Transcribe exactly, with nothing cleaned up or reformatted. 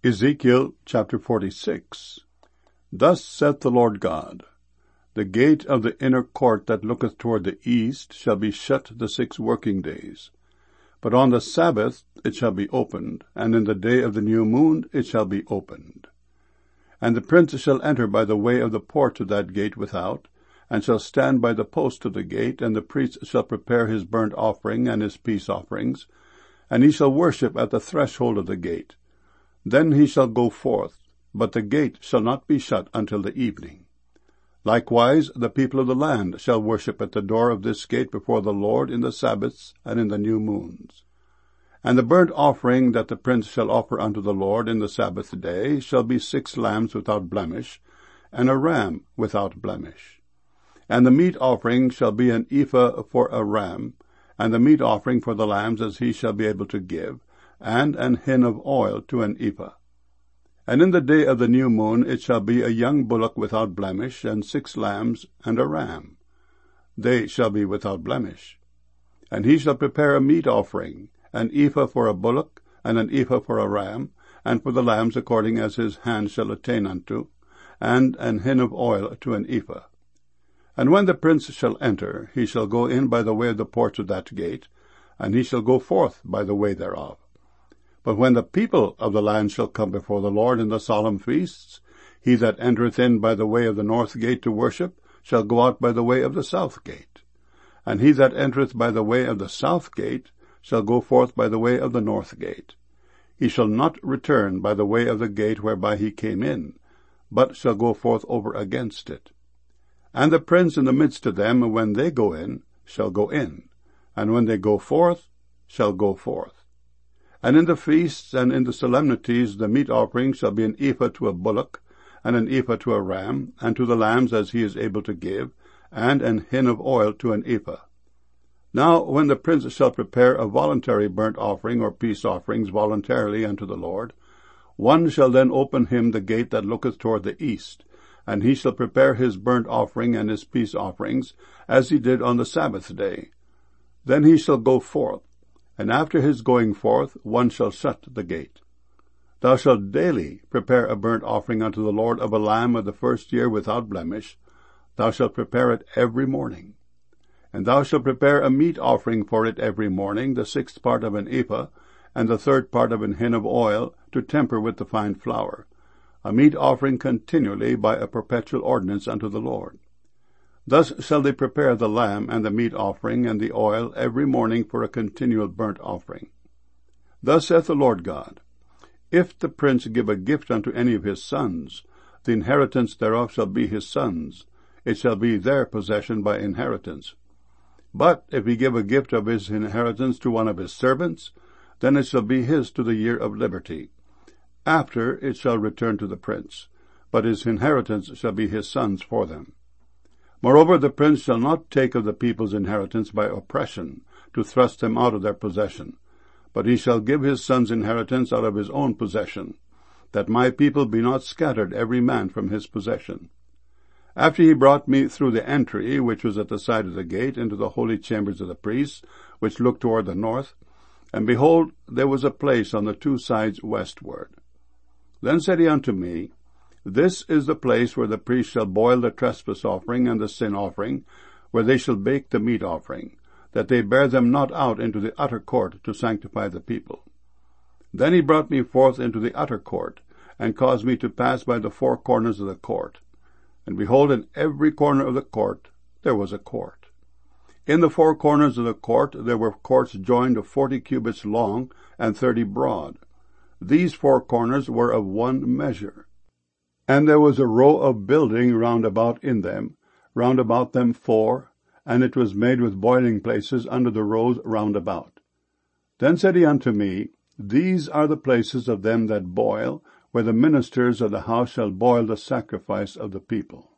Ezekiel chapter forty-six. Thus saith the Lord God, The gate of the inner court that looketh toward the east shall be shut the six working days. But on the Sabbath it shall be opened, and in the day of the new moon it shall be opened. And the prince shall enter by the way of the porch of that gate without, and shall stand by the post of the gate, and the priest shall prepare his burnt offering and his peace offerings, and he shall worship at the threshold of the gate. Then he shall go forth, but the gate shall not be shut until the evening. Likewise the people of the land shall worship at the door of this gate before the Lord in the Sabbaths and in the new moons. And the burnt offering that the prince shall offer unto the Lord in the Sabbath day shall be six lambs without blemish, and a ram without blemish. And the meat offering shall be an ephah for a ram, and the meat offering for the lambs as he shall be able to give, and an hin of oil to an ephah. And in the day of the new moon it shall be a young bullock without blemish, and six lambs, and a ram. They shall be without blemish. And he shall prepare a meat offering, an ephah for a bullock, and an ephah for a ram, and for the lambs according as his hand shall attain unto, and an hin of oil to an ephah. And when the prince shall enter, he shall go in by the way of the porch of that gate, and he shall go forth by the way thereof. But when the people of the land shall come before the Lord in the solemn feasts, he that entereth in by the way of the north gate to worship shall go out by the way of the south gate. And he that entereth by the way of the south gate shall go forth by the way of the north gate. He shall not return by the way of the gate whereby he came in, but shall go forth over against it. And the prince in the midst of them, when they go in, shall go in, and when they go forth, shall go forth. And in the feasts and in the solemnities the meat offering shall be an ephah to a bullock, and an ephah to a ram, and to the lambs as he is able to give, and an hin of oil to an ephah. Now when the prince shall prepare a voluntary burnt offering or peace offerings voluntarily unto the Lord, one shall then open him the gate that looketh toward the east, and he shall prepare his burnt offering and his peace offerings, as he did on the Sabbath day. Then he shall go forth, and after his going forth one shall shut the gate. Thou shalt daily prepare a burnt offering unto the Lord of a lamb of the first year without blemish. Thou shalt prepare it every morning. And thou shalt prepare a meat offering for it every morning, the sixth part of an ephah, and the third part of an hin of oil, to temper with the fine flour, a meat offering continually by a perpetual ordinance unto the Lord. Thus shall they prepare the lamb and the meat offering and the oil every morning for a continual burnt offering. Thus saith the Lord God, If the prince give a gift unto any of his sons, the inheritance thereof shall be his sons, it shall be their possession by inheritance. But if he give a gift of his inheritance to one of his servants, then it shall be his to the year of liberty. After it shall return to the prince, but his inheritance shall be his sons for them. Moreover, the prince shall not take of the people's inheritance by oppression, to thrust them out of their possession, but he shall give his son's inheritance out of his own possession, that my people be not scattered every man from his possession. After he brought me through the entry, which was at the side of the gate, into the holy chambers of the priests, which looked toward the north, and behold, there was a place on the two sides westward. Then said he unto me, This is the place where the priest shall boil the trespass offering and the sin offering, where they shall bake the meat offering, that they bear them not out into the utter court to sanctify the people. Then he brought me forth into the utter court, and caused me to pass by the four corners of the court. And behold, in every corner of the court there was a court. In the four corners of the court there were courts joined of forty cubits long and thirty broad. These four corners were of one measure. And there was a row of building round about in them, round about them four, and it was made with boiling places under the rows round about. Then said he unto me, These are the places of them that boil, where the ministers of the house shall boil the sacrifice of the people.